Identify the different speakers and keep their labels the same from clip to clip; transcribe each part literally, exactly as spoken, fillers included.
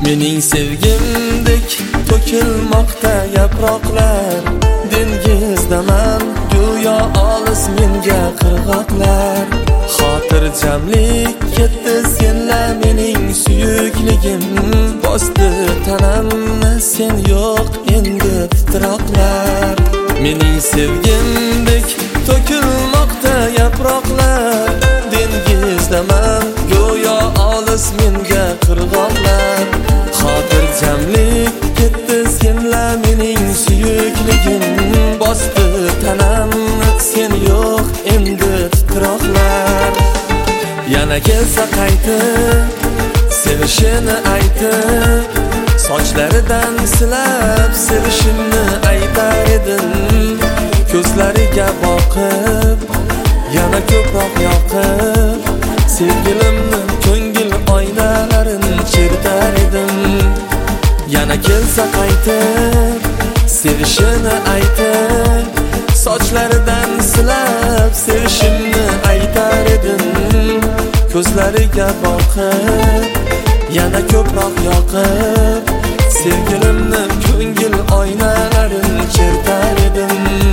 Speaker 1: Mening sevgimdek to'kilmoqda yaproqlar, dengizdaman go'yo olis menga qirg'oqlar. Xotirjamlik ketdi senla mening suyukligim, bosdi tanamni sen yo'q endi titroqlar. Mening sevgimdek to'kilmoqda yaproqlar, dengizdaman go'yo olis menga qirg'oqlar. Xotirjamlik ketdi senla mening suyukligim, bosdi tanamni sen yo'q endi titroqlar. Yana kelsa qaytib sevishini aytib, sochlaridan silab sevishimni aytar edim. Ko'zlariga boqib yana ko'proq yoqib, sevgilimni ko'ngil oynalarini chertar edim. Yana kelsa qaytib sevishini aytib, sochlaridan silab sevishimni aytar edim. Ko'zlariga boqib yana ko'proq yoqib, sevgilimni ko'ngil oynalarini chertar edim.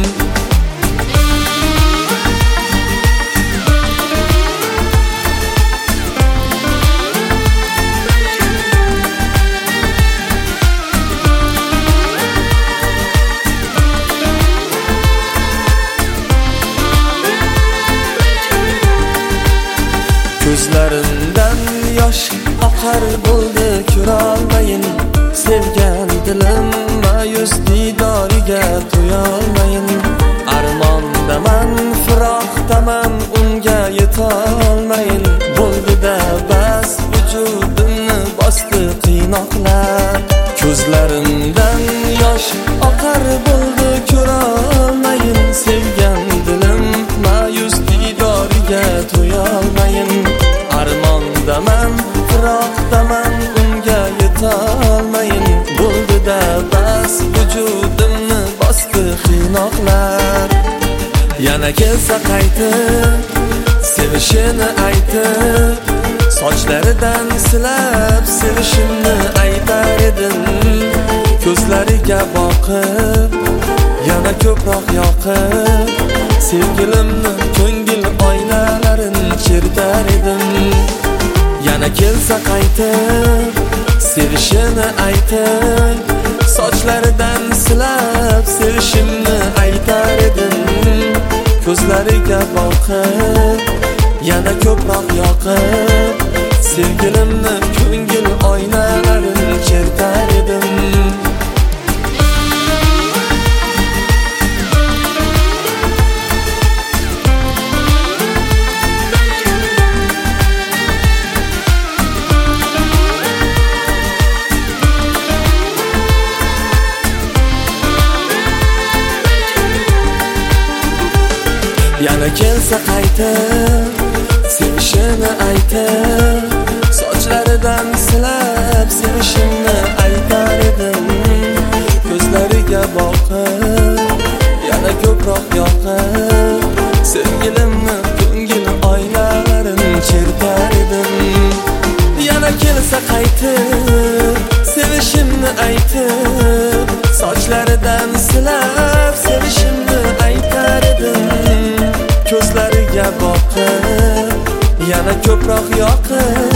Speaker 1: Ko'zlarimdan yosh oqar bo'ldi ko'rolmayin, sevgan dilim ma'yus didoriga to'yolmayin. Armondaman, firoqdaman, unga yetolmayin. Bo'ldi-da bas, vujudimni bosdi qiynoqlar. Ko'zlarimdan yosh oqar bo'ldi ko'rolmayin, sevgan dilim ma'yus didoriga to'yolmayin. Armondaman, firoqdaman, unga yetolmayin. Bo'ldi-da bas, vujudimni bosdi qiynoqlar. Yana kelsa qaytib sevishini aytib, sochlaridan silab sevishimni aytar edim. Ko'zlariga boqib yana ko'proq yoqib, sevgilimni ko'ngil oynalarini chertar edim. Yana kelsa qaytib sevishini aytib, sochlaridan silab sevishimni aytar edim. Ko'zlariga boqib yana ko'proq yoqib, sevgilimni ko'ngil oynalarini chertar edim. Yana kelsa qaytib sevishini aytib, sochlaridan silab sevishimni aytar edim. Ko'zlariga boqib yana ko'proq yoqib, sevgilimni ko'ngil oynalarini chertar edim. Yana kelsa qaytib sevishimni aytib, sochlaridan silab sevishimni aytar edim. Ko'zlariga boqib yana ko'proq yoqib,